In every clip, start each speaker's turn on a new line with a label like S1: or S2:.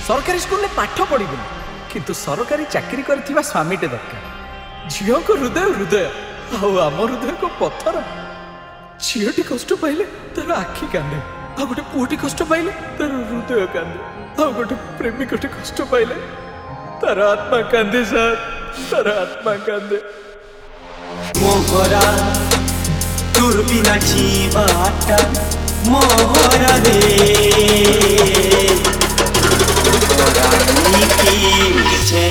S1: सरकारी स्कूल में पाठ पढ़िबुन किंतु सरकारी चाकरी करथिबा स्वामीटे दरकार। झियो को हृदय हृदय आम हृदय को पत्थर। झीटी कष्ट पाइले तार आखि कांदे, आ गोटे पुओटी कष्ट पाइले तार हृदय कांदे, आ गोटे प्रेमिकटी कष्ट पाइले तार आत्मा कांदे। सर तार आत्मा कांदे।
S2: मोहरा तोर बिना जीवाटा मोहरा रे मोहरा नीकी छे।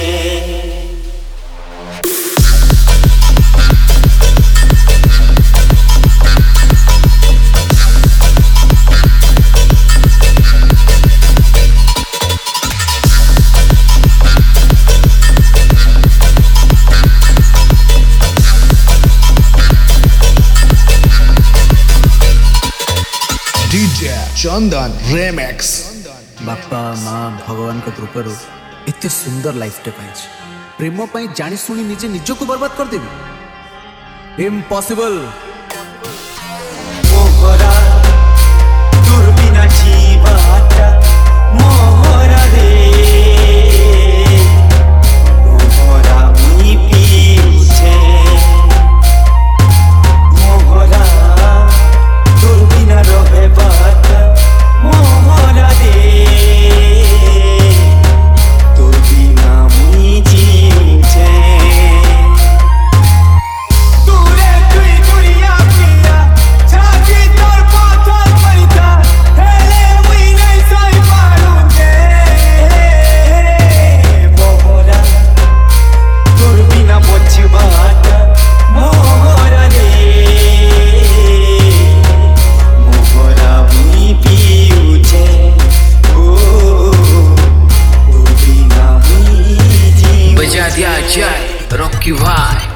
S3: DJ चंदन रेमेक्स।
S1: बापा माँ भगवान को कृपारू एते सुंदर लाइफ टे पाइछ। प्रेम पाई जानी सुनी निजे निजको बर्बाद कर देबी, इम्पॉसिबल।
S2: मोहरा तोर बिना जीवाटा मोहरा रे मोहरा मी पीछे। मोहरा तोर बिना रहे बात मोहरा रे तोर बिना मी जीछे। तूरे तुई दुनिया पिया छाती तोर पाथर परिता हेले मुई नहीं सही पालूंगे। मोहरा तोर बिना बचबाट मोहरा रे मोहरा मुई पीउछे। ओ तोर बिना मुई जी
S4: बजा दिया जाए रॉकी भाई।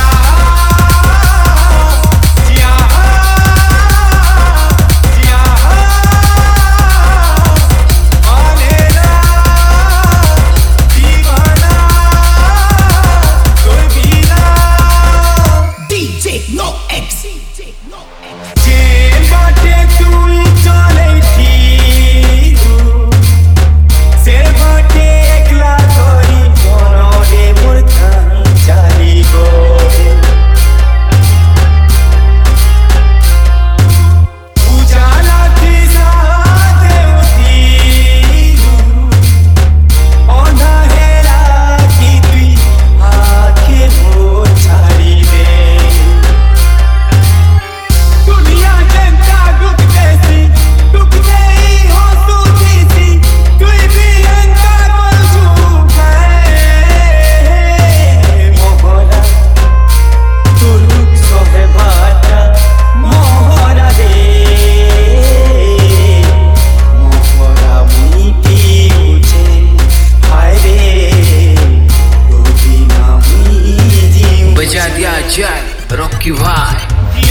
S4: बजा दिया जाए रॉकी भाई।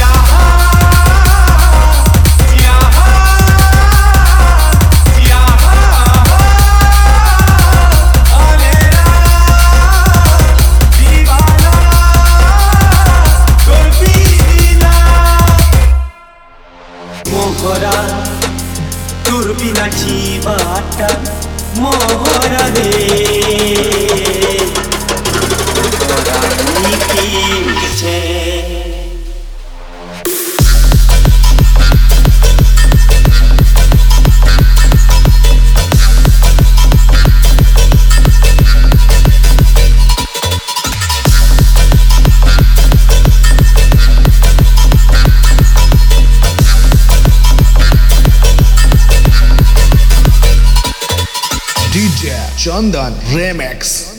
S2: मोहरा तोर बिना जीवाटा मोहरा रे मोहरा नीकी छे।
S3: DJ चंदन रेमेक्स।